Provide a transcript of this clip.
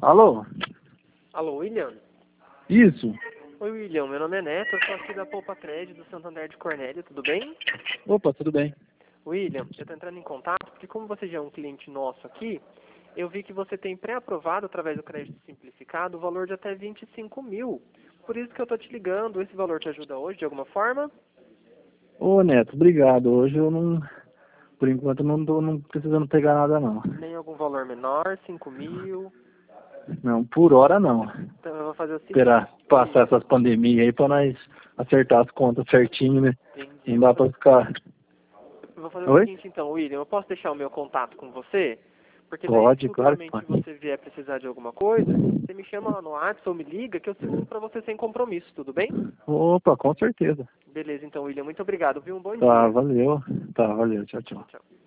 Alô? Alô, William? Isso. Oi, William. Meu nome é Neto, eu sou aqui da Poupa Crédito do Santander de Cornélio, tudo bem? Opa, tudo bem. William, eu estou entrando em contato porque como você já é um cliente nosso aqui, eu vi que você tem pré-aprovado através do crédito simplificado o valor de até 25 mil. Por isso que eu estou te ligando. Esse valor te ajuda hoje de alguma forma? Ô, Neto, obrigado. Hoje eu não, por enquanto, não tô precisando pegar nada, não. Nem algum valor menor, 5 mil? Não, por hora não. Então eu vou fazer o seguinte. Esperar passar essas pandemias aí pra nós acertar as contas certinho, né? Entendi. Não dá pra ficar... Eu vou fazer o Oi? seguinte então, William, eu posso deixar o meu contato com você? Porque daí, se Pode, claro que futuramente pode. você vier precisar de alguma coisa, você me chama lá no WhatsApp ou me liga que eu seguro pra você sem compromisso, tudo bem? Opa, com certeza. Beleza, então, William, muito obrigado, viu? Um bom Tá, dia. valeu. Tá, valeu. Tchau, tchau. Tchau.